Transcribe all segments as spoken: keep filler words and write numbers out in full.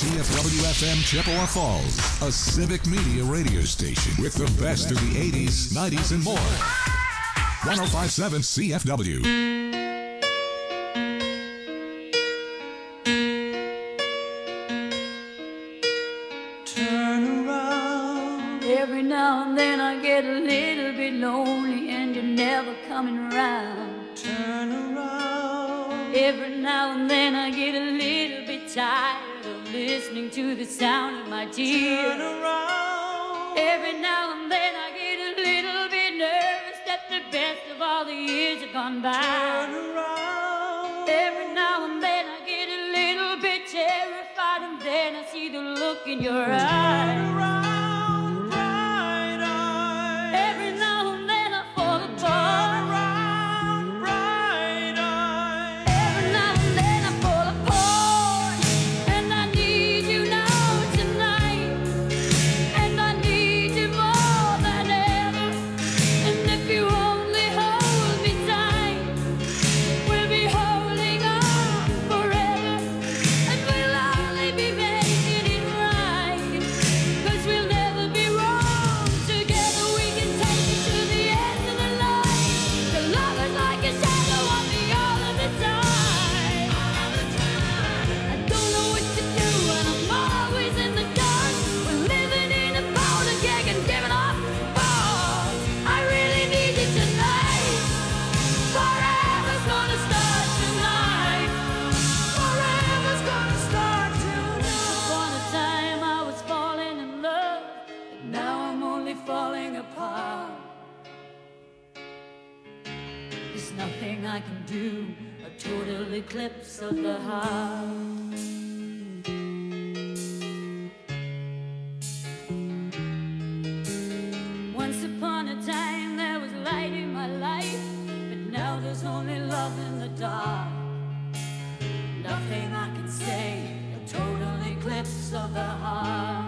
C F W F M Chippewa Falls, a civic media radio station with the best of the eighties, nineties, and more. one oh five point seven C F W. Turn around. Every now and then I get a little bit lonely and you're never coming around. Turn around. Every now and then I get a little bit tired of listening to the sound of my tears. Turn around. Every now and then I get a little bit nervous that the best of all the years have gone by. Turn around. Every now and then I get a little bit terrified, and then I see the look in your eyes. Turn around, bright eyes. Every now and then I fall apart. Turn around, bright eyes. Every now and then I fall apart, and I need you now tonight, and I need you more than ever. And if you only hold me tight, we'll be holding on forever, and we'll only be making it right, 'cause we'll never be wrong. Together we can take it to the end of the line. The love is like a shadow on me all of the time. I don't know what to do and I'm always in the dark. We're living in a powder keg and giving off balls. I really need you tonight. Forever's gonna start tonight. Forever's gonna start tonight. Upon a time I was falling in love, but now I'm only falling apart. There's nothing I can do, a total eclipse of the heart. Once upon a time there was light in my life, but now there's only love in the dark. Nothing I can say, a total eclipse of the heart.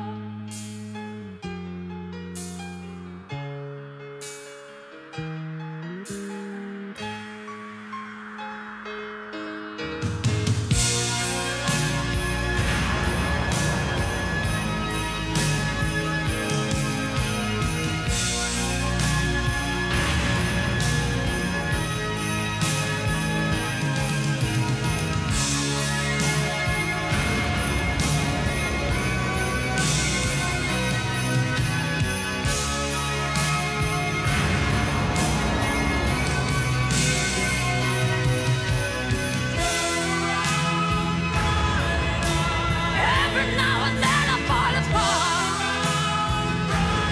Every now and then I fall apart.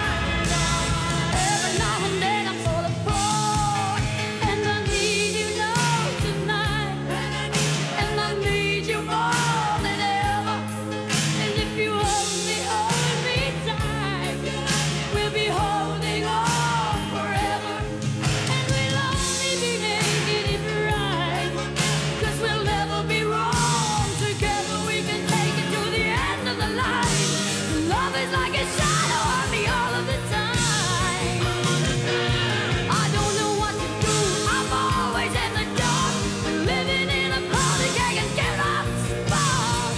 Every now and then I fall apart, and I need you now tonight, and I need you more than ever. And if you only hold me tight, we'll be holding on forever, and we'll only be making it right, 'cause we'll never be wrong. Together we can take it to the end of the line. Love is like a shadow on me all of the time. I don't know what to do, I'm always in the dark. We're living in a powder keg and giving off sparks.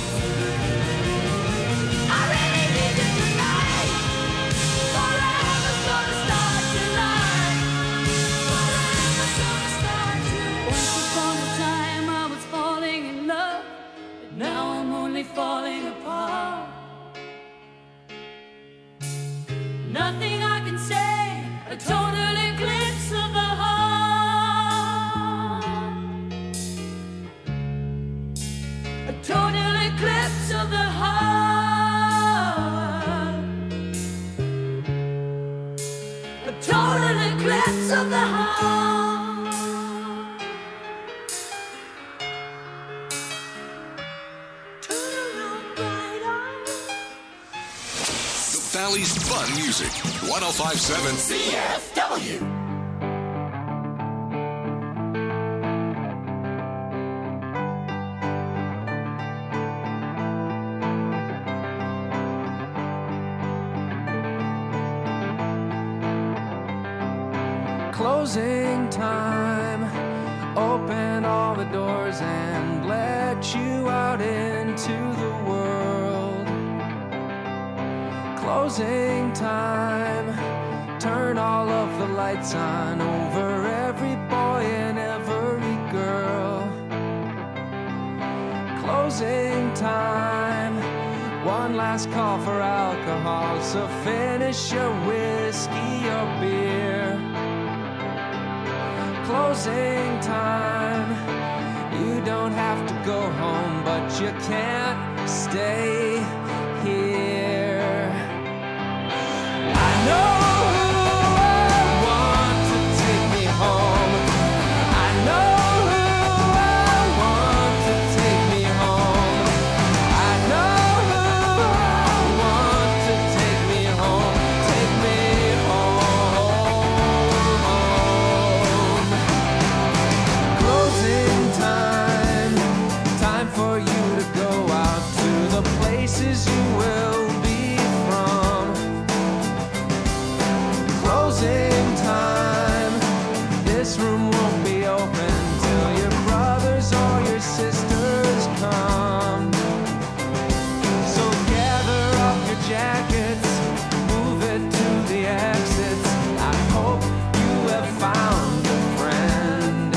I really need you tonight. Forever's gonna start tonight. Forever's gonna start tonight. Once upon a time I was falling in love, but now I'm only falling apart. Nothing I can say, a total eclipse of the heart. A total eclipse of the heart. A total eclipse of the heart. Turn around, bright eyes. The Valley's fun music. one oh five point seven C F W. Closing time. Open all the doors and let you out into the world. Closing time. Turn all of the lights on over every boy and every girl. Closing time. One last call for alcohol, so finish your whiskey or beer. Closing time. You don't have to go home, but you can't stay here. I know who I want to take me home. I know who I want to take me home. I know who I want to take me home. Take me home. Closing time. Time for you to go out to the places you will be from. Closing time. This room won't be open till your brothers or your sisters come. So gather up your jackets, move it to the exits. I hope you have found a friend.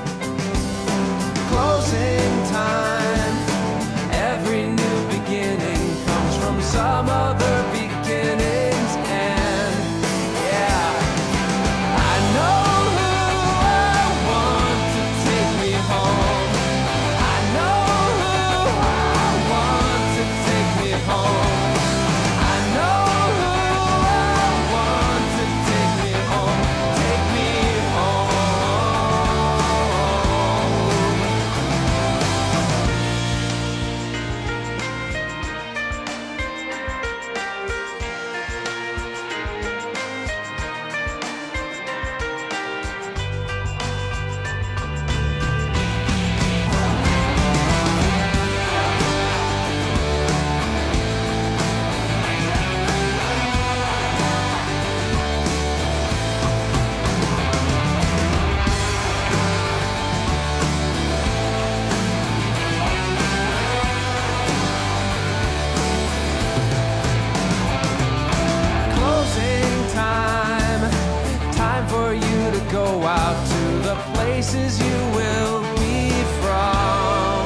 Closing time. Every new beginning comes from some other beginning's end. Yeah, I know who I want to take me home. I know who I want to take me home. I know who I want to take me home. Take me home. Closing time. Time for you to go out to the places you will be from.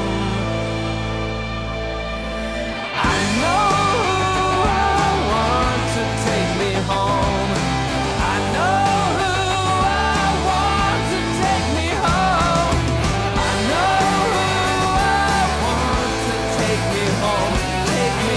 I know who I want to take me home. I know who I want to take me home. I know who I want to take me home. Take me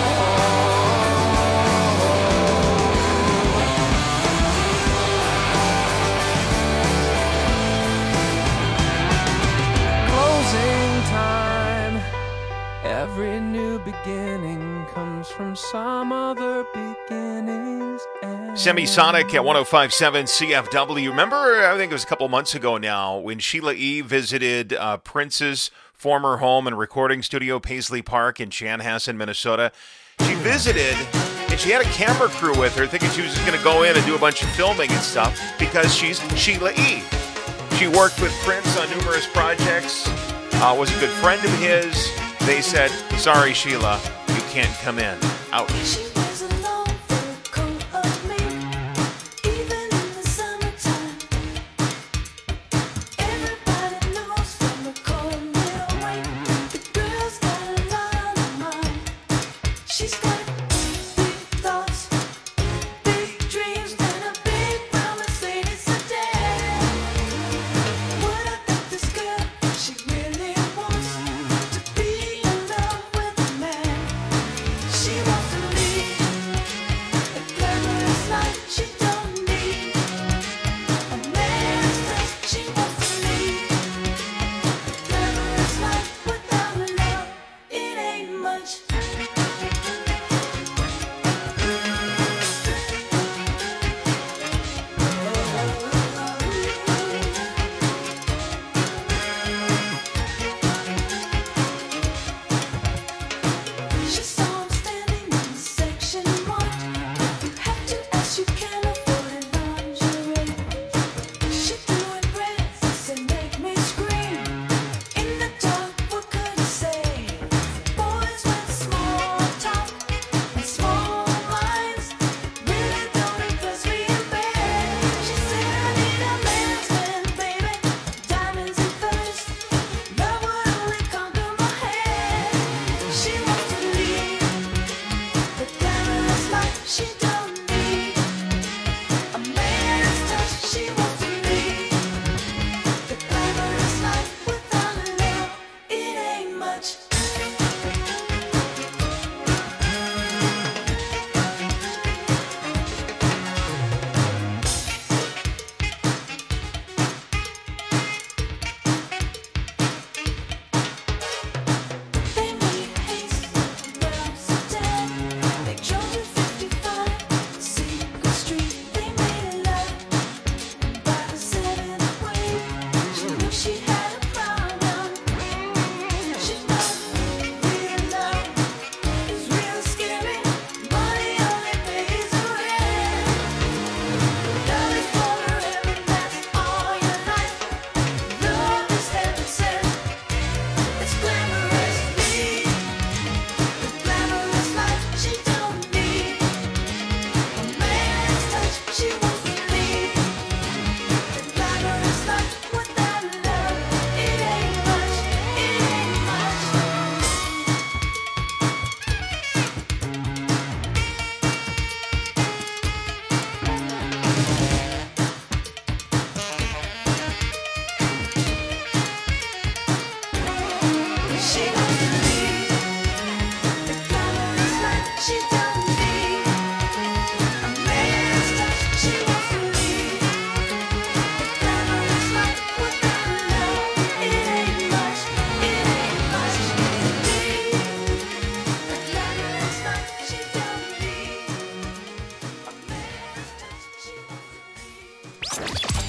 Closing time. Every new beginning comes from some other beginning's end. Semisonic at one oh five point seven C F W. Remember, I think it was a couple months ago now, when Sheila E. visited uh, Prince's former home and recording studio, Paisley Park in Chanhassen, Minnesota. She visited, and she had a camera crew with her, thinking she was just going to go in and do a bunch of filming and stuff, because she's Sheila E. She worked with Prince on numerous projects, uh, was a good friend of his. They said, sorry, Sheila, you can't come in. Out. She was alone for a coat of me, even in the summertime. Everybody knows from the cold middle way, the girl's got a lot of mind. She's got big thoughts, big dreams, and a big brown Mercedes sedan. What I think this girl, she really wants to be in love with a man. She wants to leave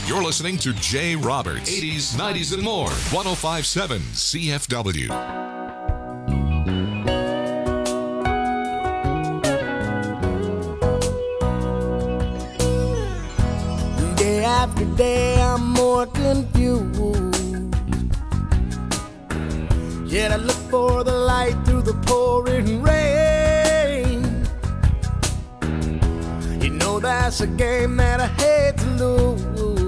You're listening to Jay Roberts, eighties, nineties, and more. one oh five point seven C F W. Day after day, I'm more confused. Yet I look for the light through the pouring rain. You know that's a game that I hate to lose.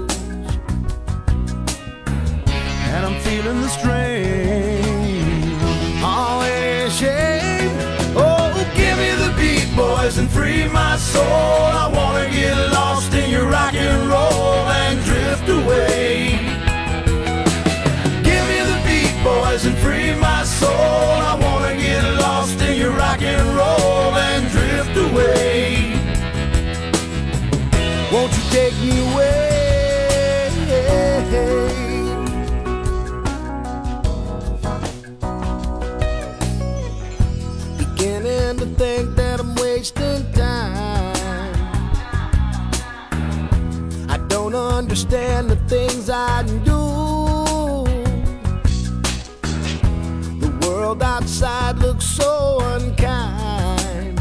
And I'm feeling the strain. Oh, any shame? Oh, give me the beat, boys, and free my soul. I wanna get lost in your rock and roll and drift away. Give me the beat, boys, and free my soul. I wanna get lost in your rock and roll and drift away. Won't you take me away? Beginning to think that I'm wasting time. I don't understand the things I do. The world outside looks so unkind,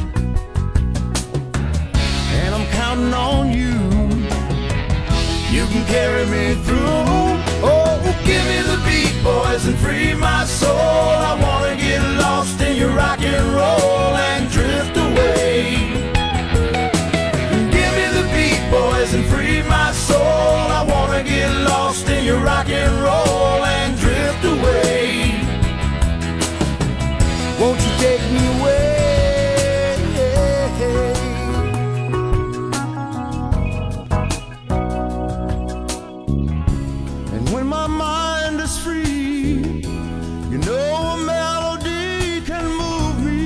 and I'm counting on you. You can carry me through. Oh, give me the beat, boys, and free my soul. I wanna get lost in your rock and roll and drift away. Give me the beat, boys, and free my soul. I wanna get lost in your rock and roll and drift away. Won't you take me away? And when my mind is free, you know a melody can move me.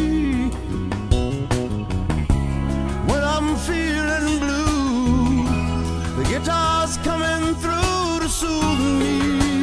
When I'm feeling blue, the guitar's coming through to soothe me.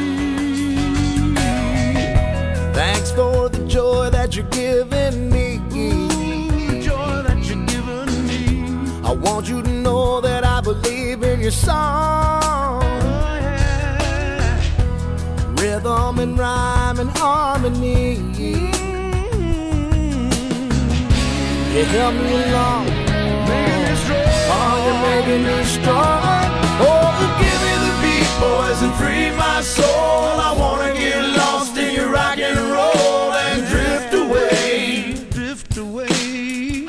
Thanks for the joy that you're giving me. The joy that you're giving me. I want you to know that I believe in your song. Oh, yeah. Rhythm and rhyme and harmony. Mm-hmm. You help me along, making me strong. Oh, you're making me strong. Oh, give me the beat, boys, and free my soul. I wanna get lost in your rock and roll and drift away, drift away.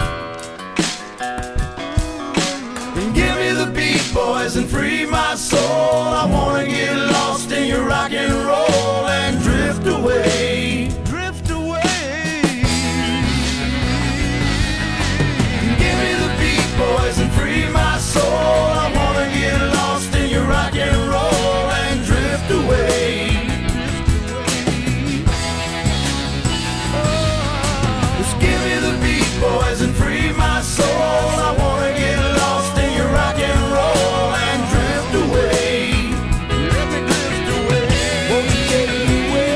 And give me the beat, boys, and free my soul. I wanna get lost in your rock and roll and drift away, drift away. And give me the beat, boys, and free my soul. I wanna get lost in your rock and roll and drift away. Just give me the beat, boys, and free my soul. I wanna get lost in your rock and roll and drift away. Let me drift away. Won't you take me away?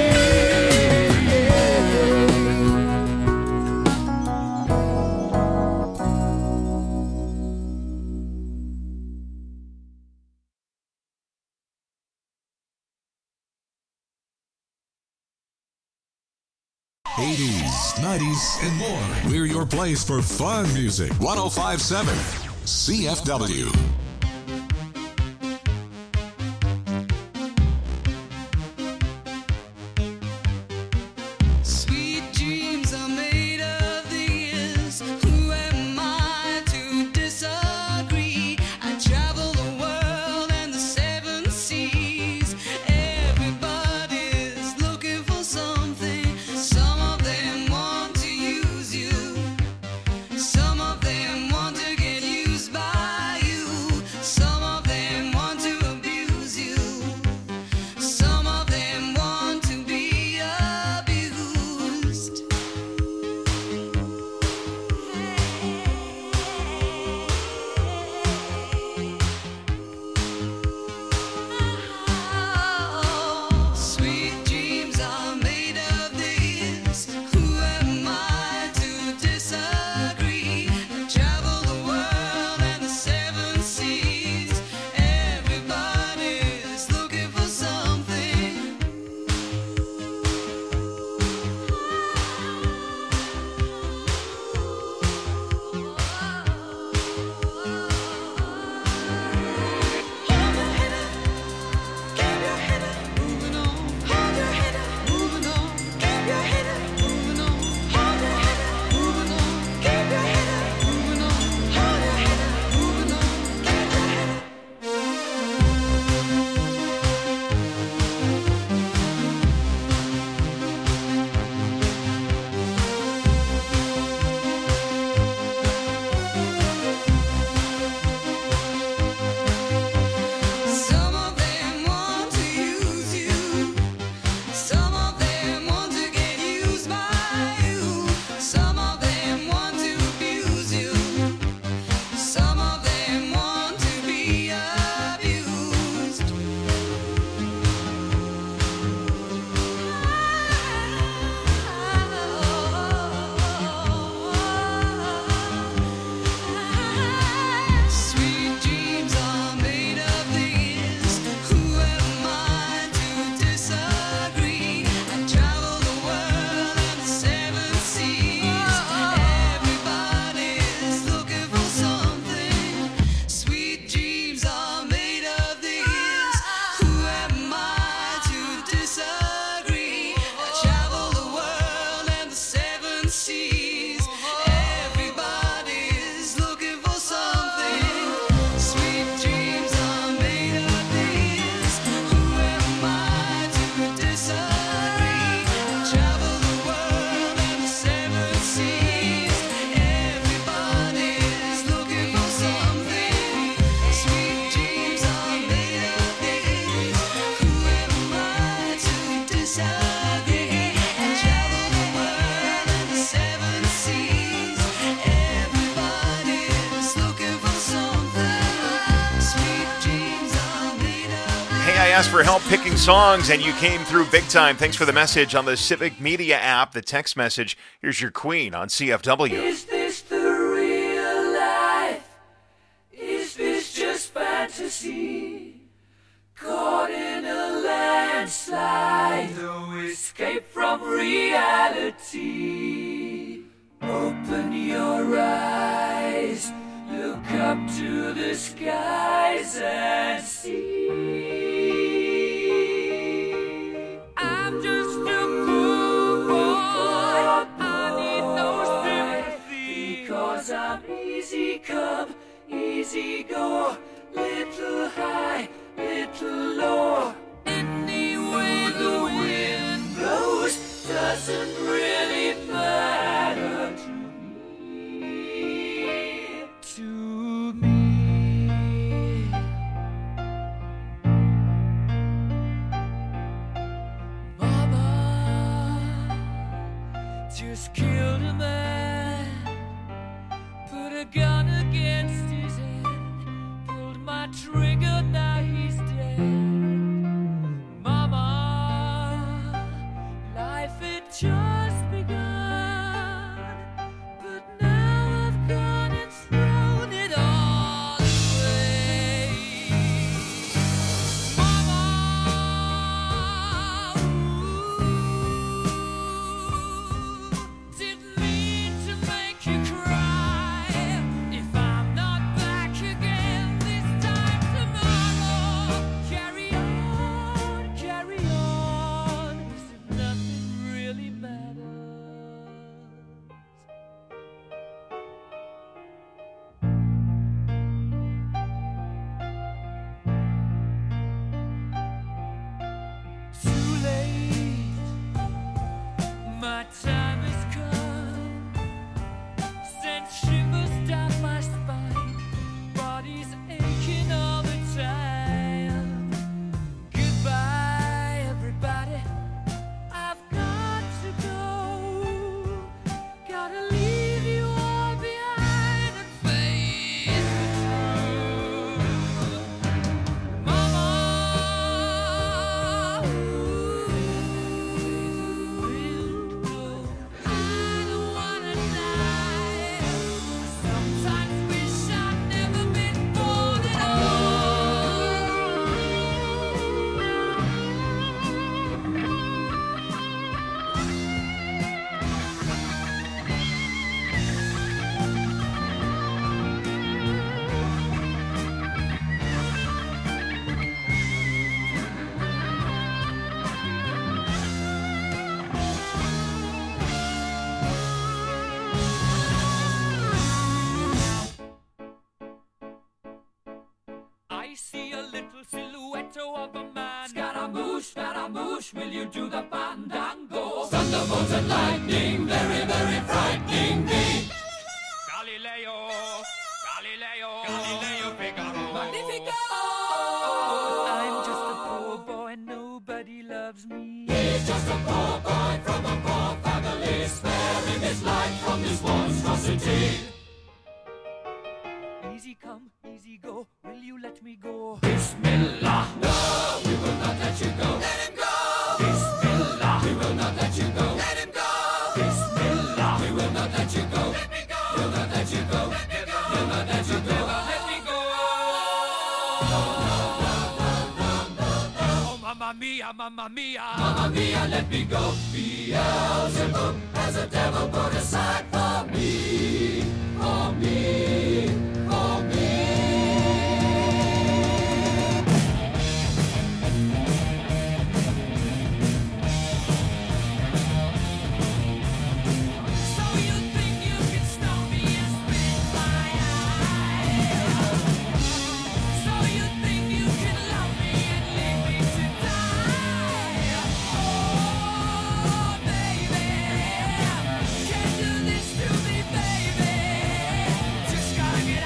eighties, nineties, and more. We're your place for fun music. one oh five point seven C F W. Sweet dreams are made of these. Who am I to disagree? I travel the world and the seven seas. Everybody's looking for something. Some of them want to use you. Some of them want to get used by you. asked for help picking songs, and you came through big time. Thanks for the message on the Civic Media app, the text message. Here's your Queen on C F W. Is this the real life? Is this just fantasy? Caught in a landslide, no escape from reality. Open your eyes, look up to the skies and see. I'm just a poor boy, I need no sympathy, because I'm easy come, easy go, little high, little low. Any way the wind blows doesn't really matter to me, to me. Mama just killed a man, put a gun against his head, pulled my trigger, now he's dead. Mama, life had just begun, but now I've gone and thrown it all away. Mama, ooh, didn't mean to make you cry. If I'm not back again this time tomorrow, carry on, carry on, as if nothing really matters. Too late, my time has come. Sent shivers down my spine, body's aching all the time. Goodbye, everybody, I've got to go. Gotta leave you all behind and face the truth. Mama, I don't wanna die. Sometimes wish I'd never been born at I see a little silhouette of a man. Scaramouche, Scaramouche, will you do the fandango? Thunderbolts and lightning, very, very frightening me. Galileo, Galileo, Galileo Figaro. Magnifico! I'm just a poor boy, nobody loves me. He's just a poor boy from a poor family, sparing his life from this monstrosity. Easy come, easy go, will you let me go? Bismillah, no, we will not let you go. Let him go! Bismillah, we will not let you go. Let him go! Bismillah, we will not let you go. Let me go! We'll not let you go. Let me go! We'll not let you go. Let me go! Oh, mamma mia, mamma mia, mamma mia, let me go. Beelzebub has a devil put aside for me, for me, for me. So you think you can stop me and spit my eye? So you think you can love me and leave me to die? Oh, baby, can't do this to me, baby. Just gotta get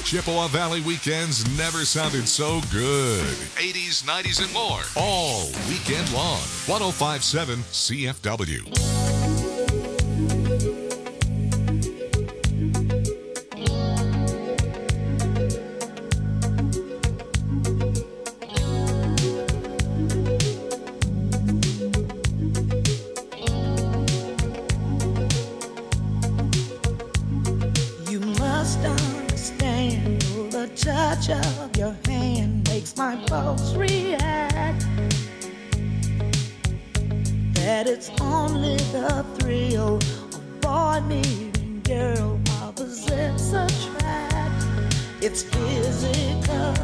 Chippewa Valley weekends never sounded so good. eighties, nineties, and more. All weekend long. one oh five point seven C F W. You must understand, the touch of your hand makes my pulse react. That it's only the thrill of boy meeting girl opposites attract. It's physical,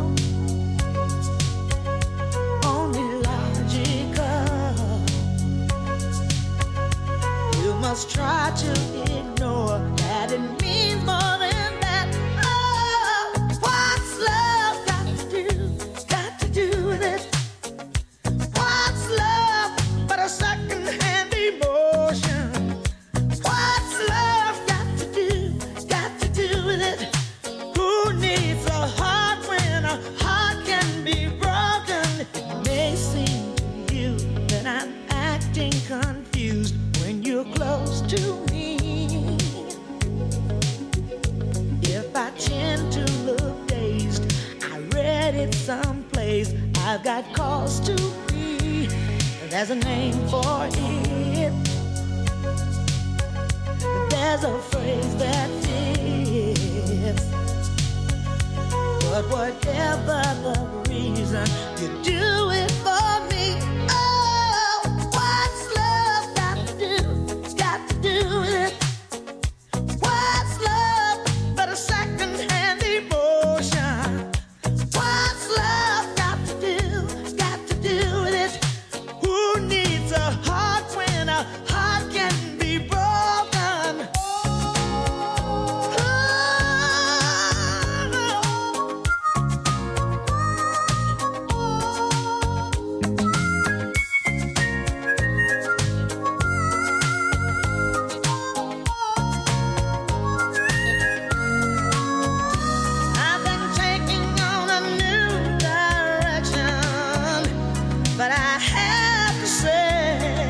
only logical. You must try to ignore that it means more than that. Oh, what's love got to do? Got to do with it. What's love but a second-hand emotion? What's love got to do? Got to do with it. Who needs a heart when a heart can be broken? It may seem to you that I'm acting confused when you're close to me. If I tend to look dazed, I read it someplace. I've got cause to be. There's a name for it. There's a phrase that fits. But whatever the reason, you do it for me. Oh, what's love got to do? Got to do with it. What's love but a second-hand emotion? What's love got to do? Got to do with it. Who needs a heart when a heart can be broken? I've been taking on a new direction, but I have to say,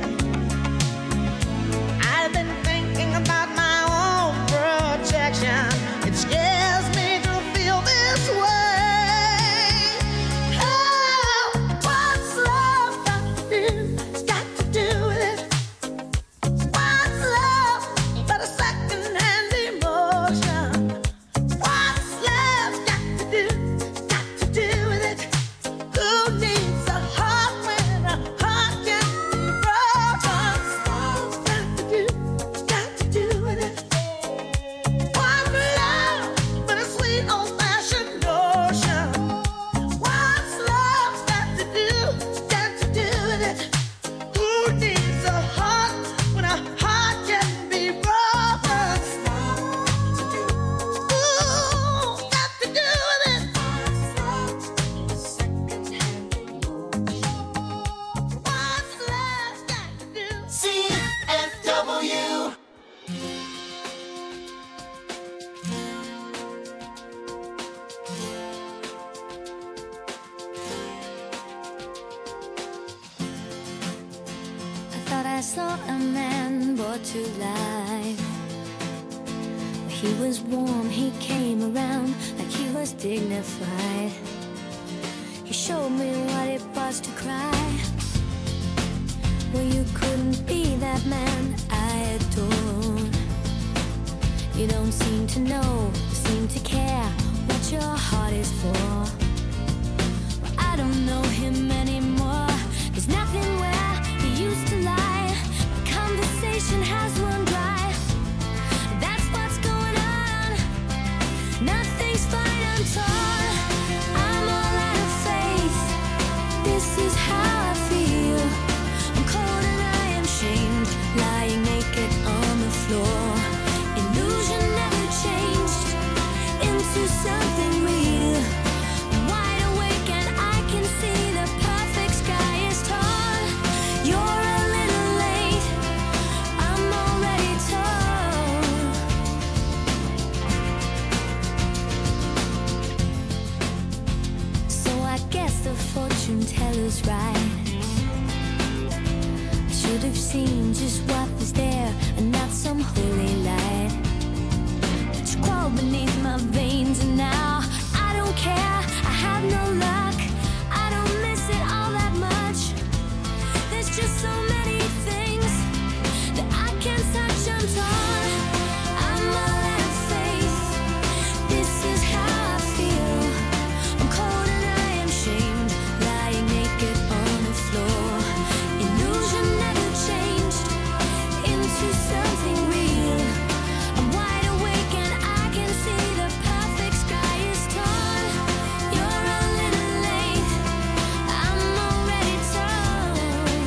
I've been thinking about my own protection. It scares me to feel this way. Oh, what's love got to do? Got to do with it. What's love but a second-hand emotion? What's love got to do? Got to do with it. Who needs a heart when a heart can be broken? What's got to do? Got to do with it. What's love but a sweet old-fashioned notion? What's love got to do? Got to do with it. Who needs a heart when a heart can be broken? Ooh, got to do with it. What's love got to do? C F W. I thought I saw a man brought to life. He was warm, he came around like he was dignified. He showed me what it was to cry. Well, you couldn't be that man I adored. You don't seem to know, seem to care what your heart is for. Well, I don't know him anymore. There's nothing where he used to lie. My conversation has run dry. That's what's going on. Nothing's fine, I'm torn. I'm all out of faith. This is how I feel. I'm cold and I am shamed, lying naked on the floor. Illusion never changed. beneath my veins, and now I don't care, I have no luck, I don't miss it all that much. There's just so many things that I can't touch, I'm torn, I'm all out of faith. This is how I feel, I'm cold and I am shamed, lying naked on the floor. Illusion never changed into something real. I'm wide awake and I can see the perfect sky is torn. You're a little late, I'm already torn.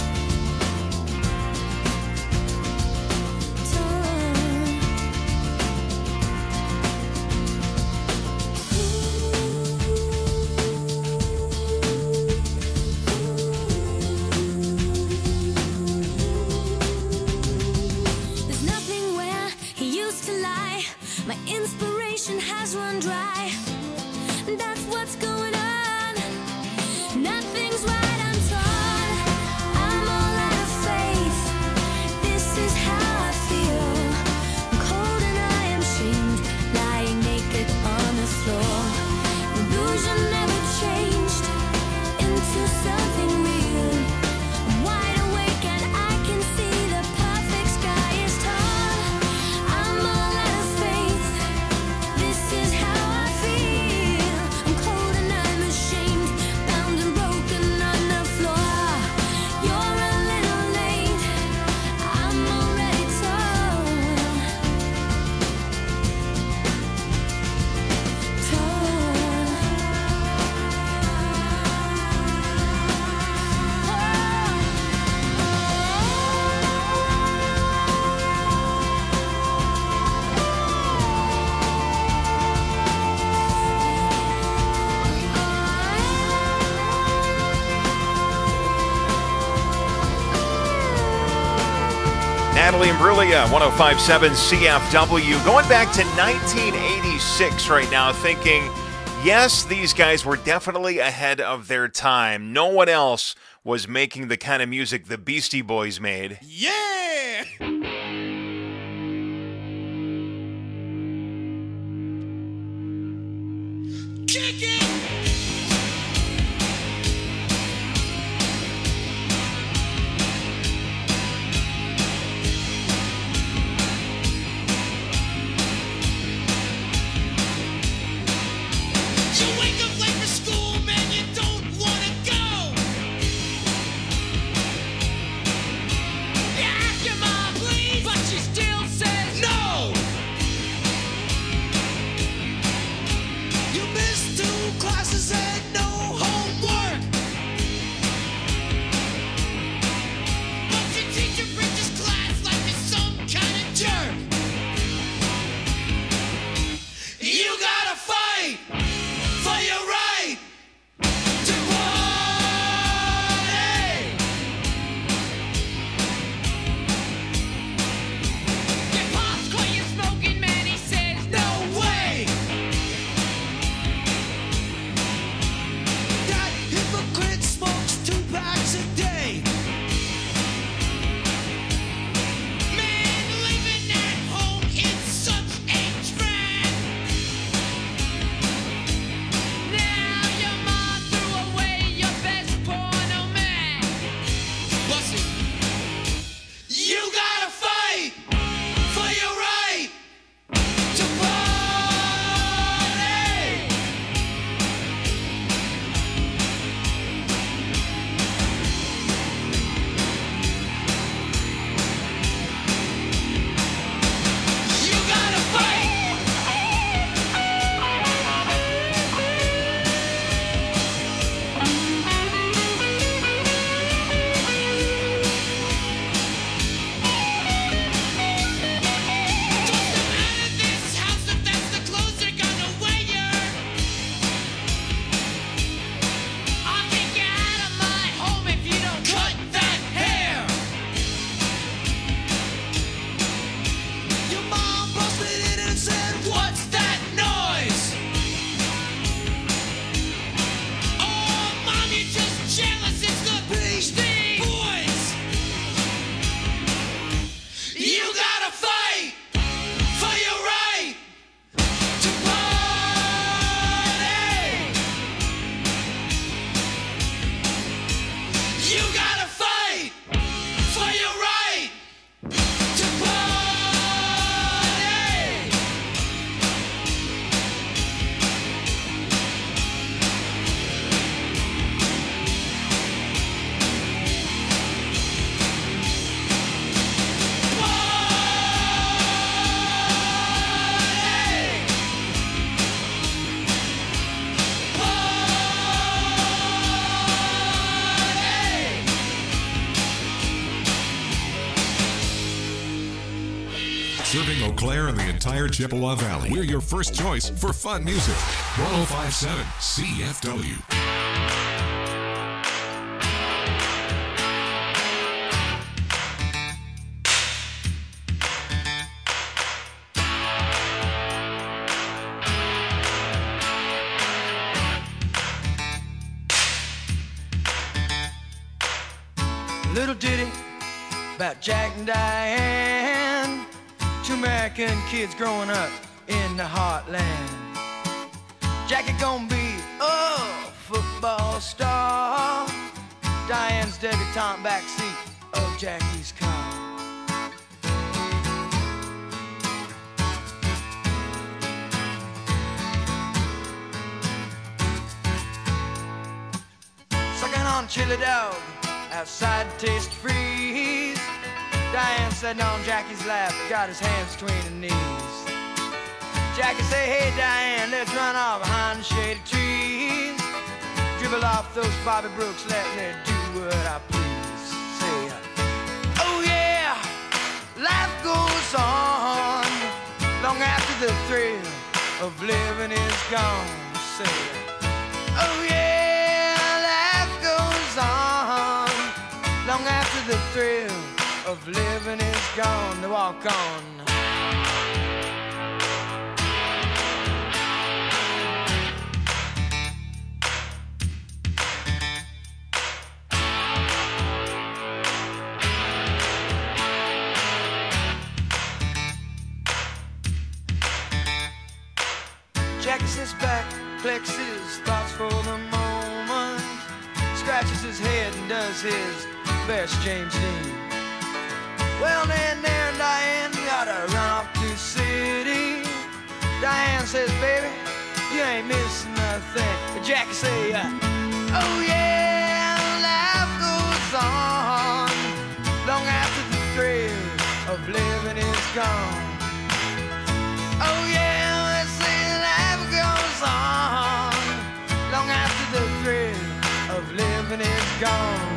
There's nothing where he used to lie. My inspiration has run dry. That's what's going on. Nothing's right, I'm torn. I'm all out of faith. This is how I feel. I'm cold and I am shamed, lying naked on the floor. Illusion never changed into something real. I'm wide awake and I can see the perfect sky is torn. I'm all out of faith. This is how I feel. I'm cold and I'm ashamed, bound and broken on the floor. You're a little late, I'm already torn. Natalie Imbruglia, one oh five point seven C F W. Going back to nineteen eighty-six right now, thinking, yes, these guys were definitely ahead of their time. No one else was making the kind of music the Beastie Boys made. Yeah! Kick it! You wake up late for school, man, you don't wanna go. You ask your mom, Clair and the entire Chippewa Valley. We're your first choice for fun music. one oh five point seven C F W. Little ditty about Jack and Diane, two American kids growing up in the heartland. Jackie gonna be a football star, Diane's debutante backseat of Jackie's car. Sucking on chili dog outside Taste Freeze, Diane sitting on Jackie's lap, got his hands between her knees. Jackie say, hey Diane, let's run off behind the shady trees. Dribble off those Bobby Brooks, let me do what I please. Say, oh yeah, life goes on long after the thrill of living is gone. Say, oh yeah, life goes on long after the thrill of living is gone. To walk on. Jackie sits back, collects his thoughts for the moment, scratches his head and does his best James Dean. Well, then there and Diane gotta run off to the city. Diane says, baby, you ain't missing nothing. But Jackie say, uh, oh yeah, life goes on long after the thrill of living is gone. Oh yeah, they say life goes on long after the thrill of living is gone.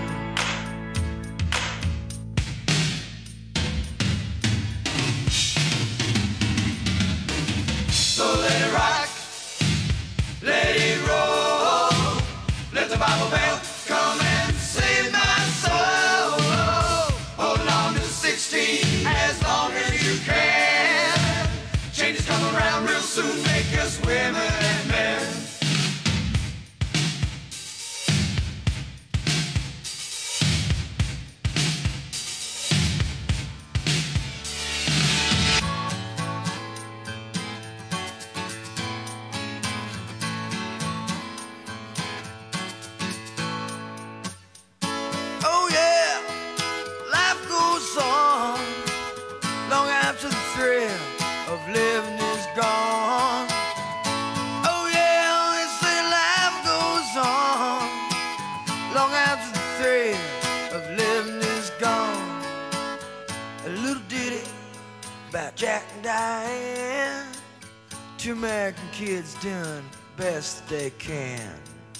So let it rock, let it roll, let the Bible bell come and save my soul. Hold on to sixteen as long as you can. Changes come around real soon, make us women and men. Oh yeah, life goes on long after the thrill of living is gone. Oh yeah, they say life goes on long after the thrill of living is gone. A little ditty about Jack and Diane, two American kids doing best they can.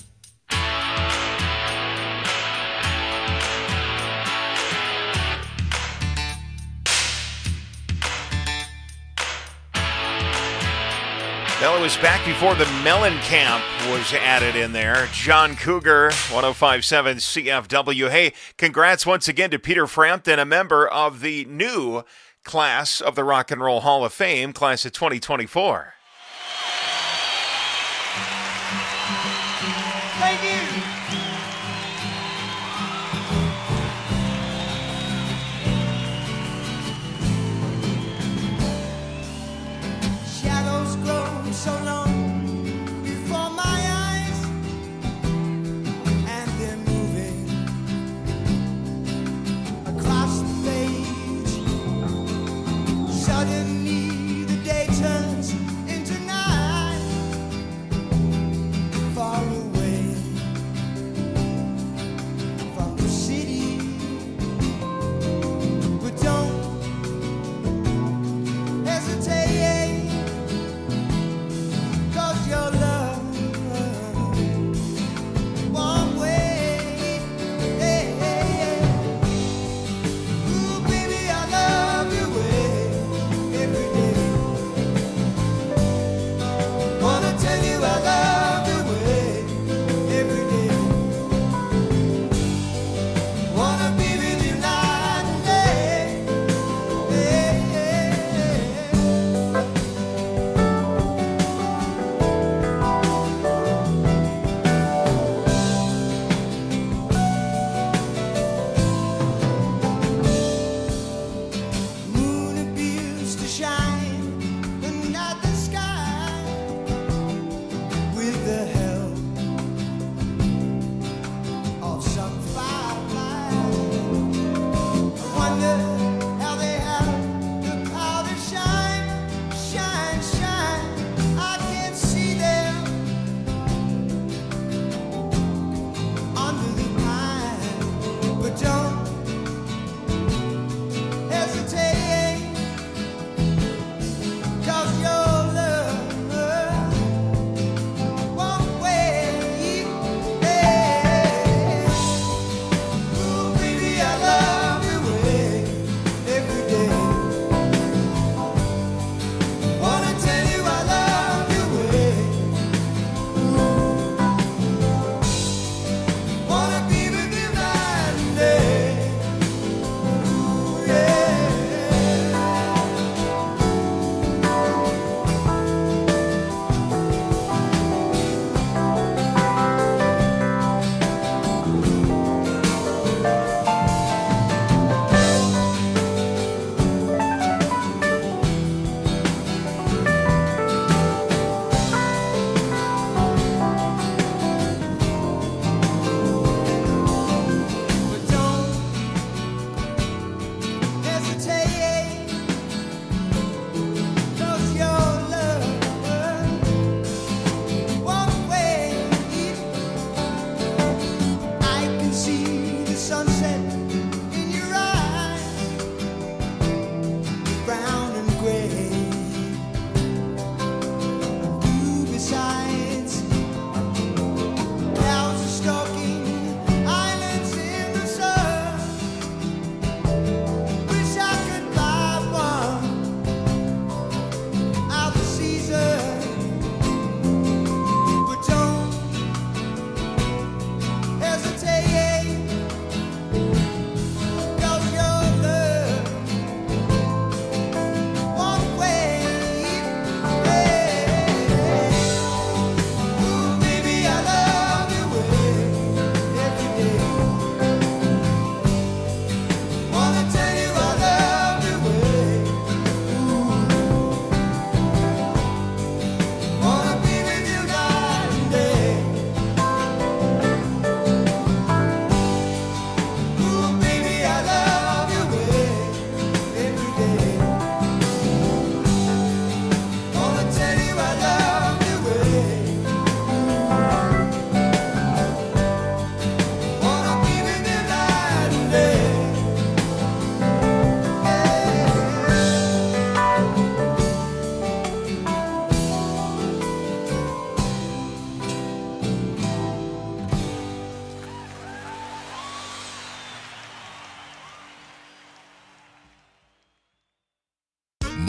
Well, it was back before the Mellencamp was added in there. John Cougar, one oh five point seven C F W. Hey, congrats once again to Peter Frampton, a member of the new class of the Rock and Roll Hall of Fame, class of twenty twenty-four. Thank you. Shadows grow so long before my eyes, and they're moving across the page. Suddenly the day turns into night, far away from the city. But don't hesitate.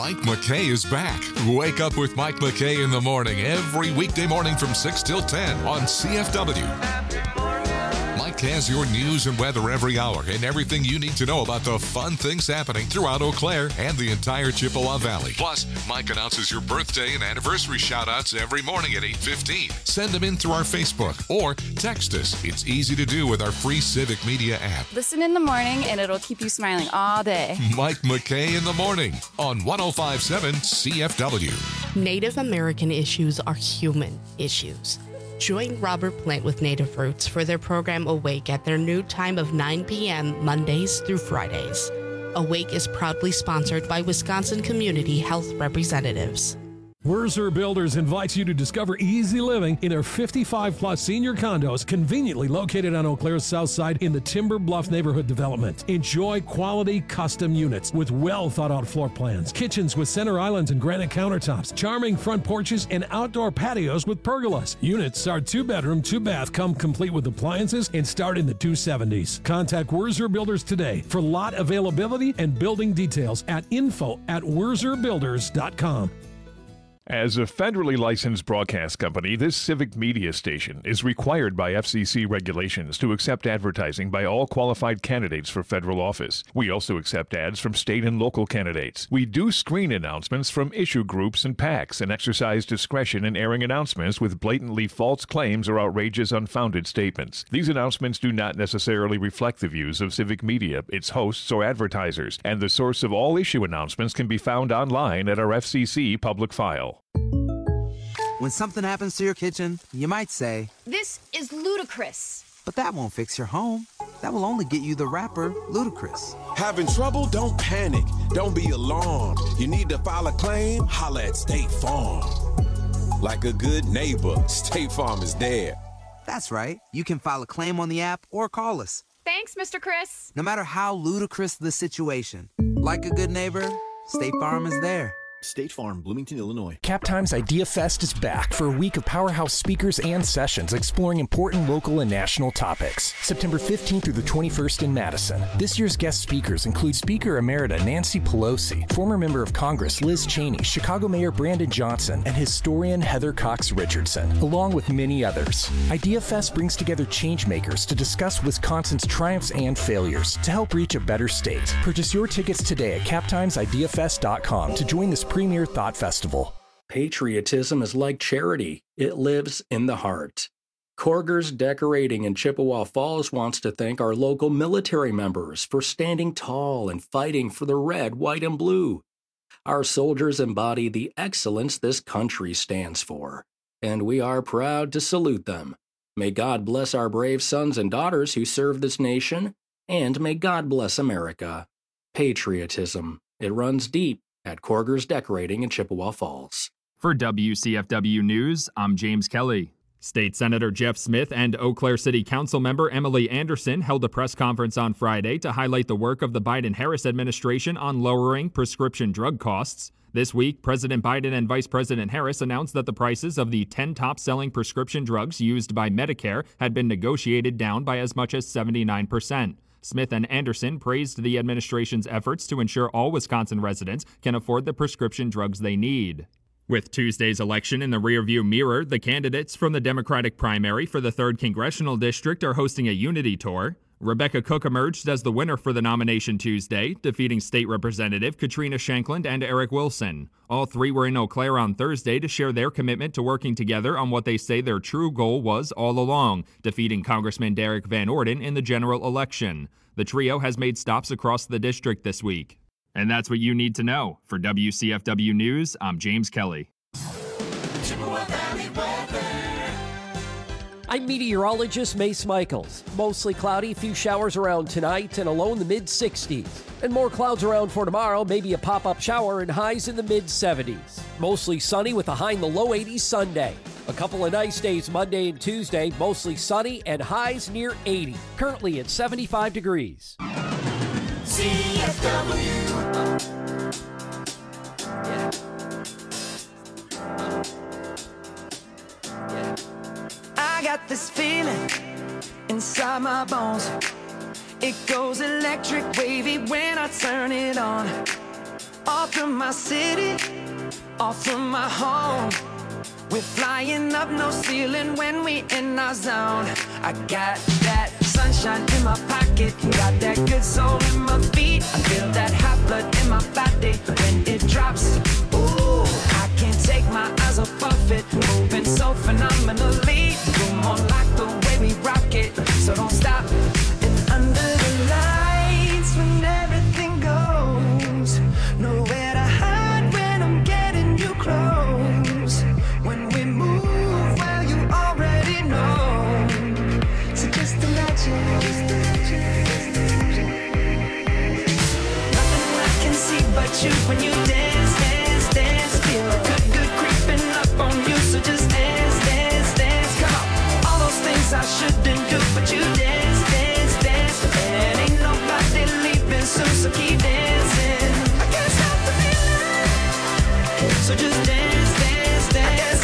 Mike McKay is back. Wake up with Mike McKay in the morning every weekday morning from six till ten on C F W. Mike has your news and weather every hour and everything you need to know about the fun things happening throughout Eau Claire and the entire Chippewa Valley. Plus, Mike announces your birthday and anniversary shout-outs every morning at eight fifteen. Send them in through our Facebook or text us. It's easy to do with our free Civic Media app. Listen in the morning and it'll keep you smiling all day. Mike McKay in the morning on one oh five point seven C F W. Native American issues are human issues. Join Robert Plant with Native Roots for their program Awake at their new time of nine p.m. Mondays through Fridays. Awake is proudly sponsored by Wisconsin Community Health Representatives. Wurzer Builders invites you to discover easy living in their fifty-five plus senior condos conveniently located on Eau Claire's south side in the Timber Bluff neighborhood development. Enjoy quality custom units with well thought out floor plans, kitchens with center islands and granite countertops, charming front porches, and outdoor patios with pergolas. Units are two bedroom, two bath, come complete with appliances and start in the two seventies. Contact Wurzer Builders today for lot availability and building details at info at wurzer builders dot com. As a federally licensed broadcast company, this civic media station is required by F C C regulations to accept advertising by all qualified candidates for federal office. We also accept ads from state and local candidates. We do screen announcements from issue groups and PACs and exercise discretion in airing announcements with blatantly false claims or outrageous, unfounded statements. These announcements do not necessarily reflect the views of civic media, its hosts, or advertisers, and the source of all issue announcements can be found online at our F C C public file. When something happens to your kitchen, you might say, "This is ludicrous." But that won't fix your home. That will only get you the rapper, Ludacris. Having trouble? Don't panic. Don't be alarmed. You need to file a claim? Holla at State Farm. Like a good neighbor, State Farm is there. That's right. You can file a claim on the app or call us. Thanks, Mister Chris. No matter how ludicrous the situation, like a good neighbor, State Farm is there. State Farm, Bloomington, Illinois. Captime's Idea Fest is back for a week of powerhouse speakers and sessions exploring important local and national topics. September fifteenth through the twenty-first in Madison. This year's guest speakers include Speaker Emerita Nancy Pelosi, former member of Congress Liz Cheney, Chicago Mayor Brandon Johnson, and historian Heather Cox Richardson, along with many others. Idea Fest brings together changemakers to discuss Wisconsin's triumphs and failures to help reach a better state. Purchase your tickets today at captimes idea fest dot com to join this premier thought festival. Patriotism is like charity. It lives in the heart. Korger's Decorating in Chippewa Falls wants to thank our local military members for standing tall and fighting for the red, white, and blue. Our soldiers embody the excellence this country stands for, and we are proud to salute them. May God bless our brave sons and daughters who serve this nation, and may God bless America. Patriotism. It runs deep at Korger's Decorating in Chippewa Falls. For W C F W News, I'm James Kelly. State Senator Jeff Smith and Eau Claire City Council member Emily Anderson held a press conference on Friday to highlight the work of the Biden-Harris administration on lowering prescription drug costs. This week, President Biden and Vice President Harris announced that the prices of the ten top-selling prescription drugs used by Medicare had been negotiated down by as much as seventy-nine percent. Smith and Anderson praised the administration's efforts to ensure all Wisconsin residents can afford the prescription drugs they need. With Tuesday's election in the rearview mirror, the candidates from the Democratic primary for the third Congressional District are hosting a unity tour. Rebecca Cook emerged as the winner for the nomination Tuesday, defeating State Representative Katrina Shankland and Eric Wilson. All three were in Eau Claire on Thursday to share their commitment to working together on what they say their true goal was all along, defeating Congressman Derek Van Orden in the general election. The trio has made stops across the district this week. And that's what you need to know. For W C F W News, I'm James Kelly. I'm meteorologist Mace Michaels. Mostly cloudy, few showers around tonight, and a low in the mid sixties. And more clouds around for tomorrow, maybe a pop-up shower and highs in the mid seventies. Mostly sunny with a high in the low eighties Sunday. A couple of nice days Monday and Tuesday, mostly sunny and highs near eighty. Currently at seventy-five degrees. C F W. I got this feeling inside my bones. It goes electric wavy when I turn it on. all through my city, all through my home. We're flying up, no ceiling when we in our zone. I got that sunshine in my pocket, got that good soul in my feet. I feel that hot blood in my body when it drops. Ooh, I can't take my eyes off it, moving so phenomenally. You're more like the way we rock it, so don't stop. And under the lights, when everything goes, nowhere to hide when I'm getting you close. When we move, well, you already know. So just imagine, just imagine. Nothing I can see but you when you dance, dance, dance. Feel good, good creeping up on you. So just dance, dance, dance. Come on, all those things I shouldn't do, but you dance, dance, dance. And ain't nobody leaving soon, so keep dancing. I can't stop the feeling. So just dance, dance, dance.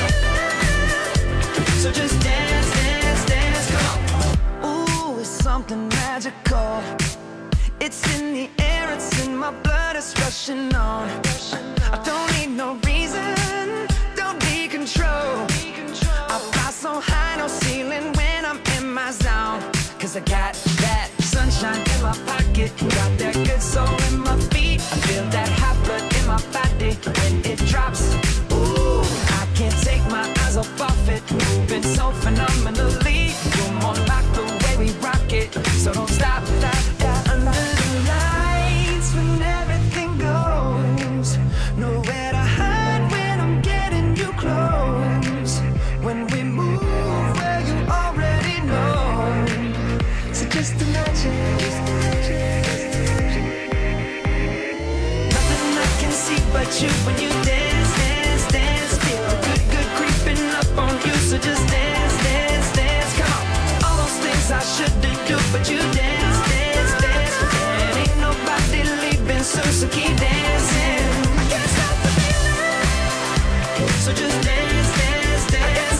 So just dance, dance, dance, come on. Ooh, it's something magical. It's in the air, it's in my blood, it's rushing on. I don't need no reason, don't need control. I fly so high, no ceiling when I'm in my zone. Cause I got that sunshine in my pocket, got that good soul in my feet. I feel that hot blood in my body when it drops. Ooh, I can't take my eyes off of it, moving so phenomenally. You're more like the way we rock it, so don't stop, stop, stop. Under the lights, when everything goes, nowhere to hide when I'm getting you close. When we move, well, you already know. So just imagine, just imagine. Nothing I can see but you when you dance, dance, dance. Feel good, good creeping up on you. So just dance, dance, dance. Come on, all those things I shouldn't do, but you dance, dance, dance. And ain't nobody leaving soon, so keep dancing. I can't stop the feeling. So just dance, dance, dance.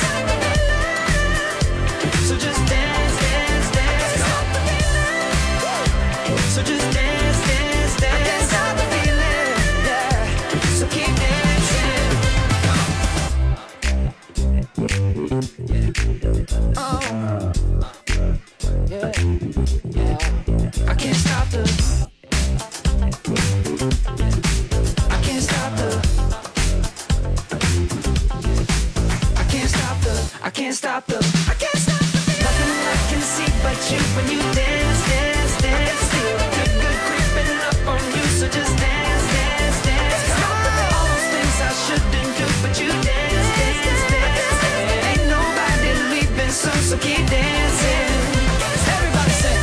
So just dance, dance, dance. So just dance, dance, dance. I can't stop the feeling, yeah. So keep dancing. Oh, yeah, yeah. I can't stop the. I can't stop the. I can't stop the. I can't stop the. I can't stop the. Nothing I can see but you when you dance, dance, dance. Feel good, good creeping up on you. So just dance, dance, dance. All those things I shouldn't do, but you dance, dance, dance. And ain't nobody leaving soon, so keep dancing. Everybody sing.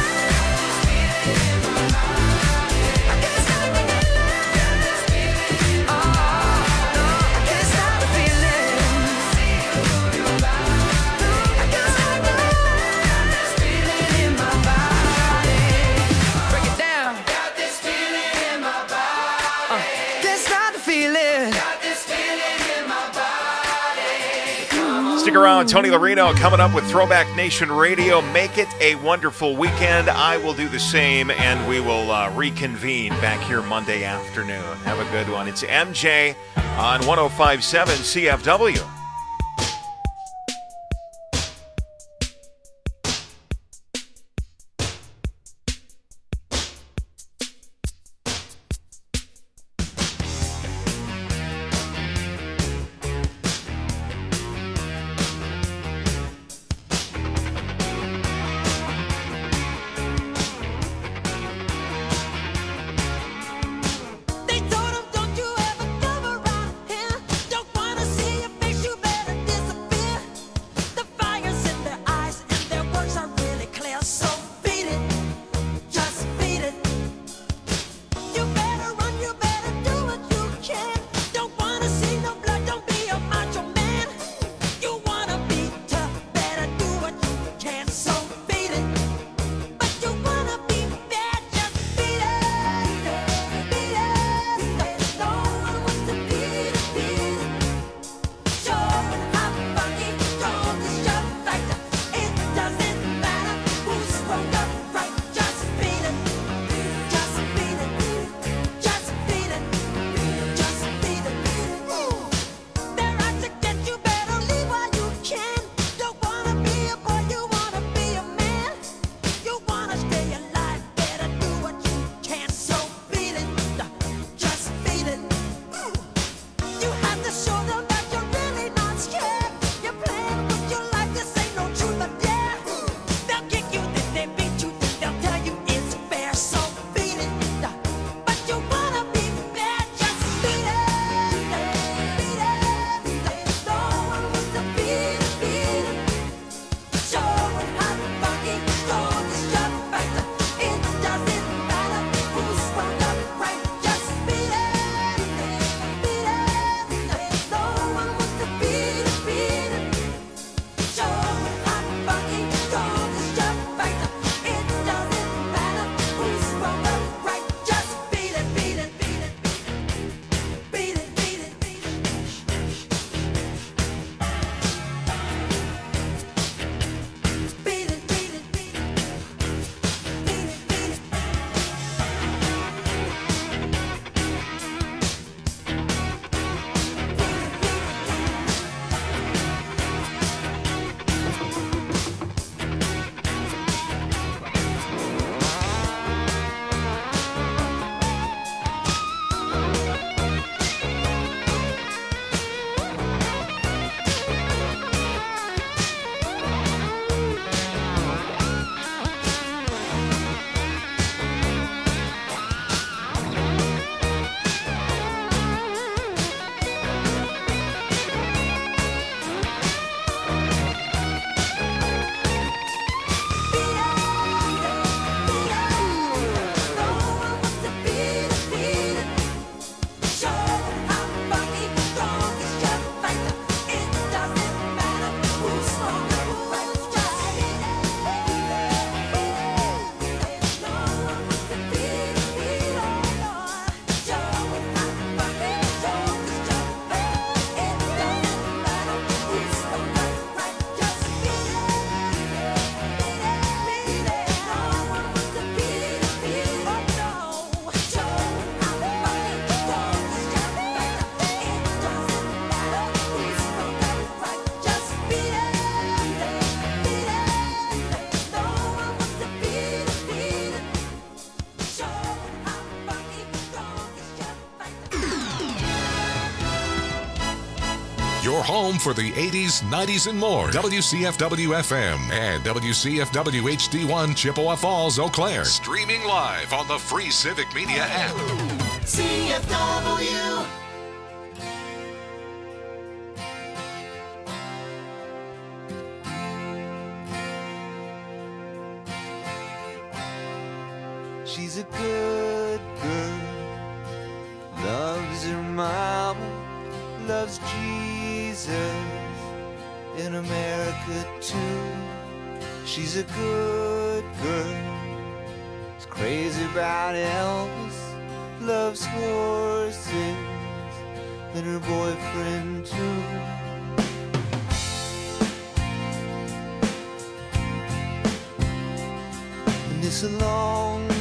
Stick around. Tony Larino coming up with Throwback Nation Radio. Make it a wonderful weekend. I will do the same, and we will uh, reconvene back here Monday afternoon. Have a good one. It's M J on one oh five point seven C F W. They told him, don't you ever come around here. Don't wanna see your face, you Your home for the eighties, nineties, and more. W C F W F M and W C F W H D one Chippewa Falls, Eau Claire. Streaming live on the free Civic Media app. C F W. She's a good girl, loves her mama, loves Jesus in America too. She's a good girl, is crazy about Elvis, loves horses and her boyfriend too. And it's a long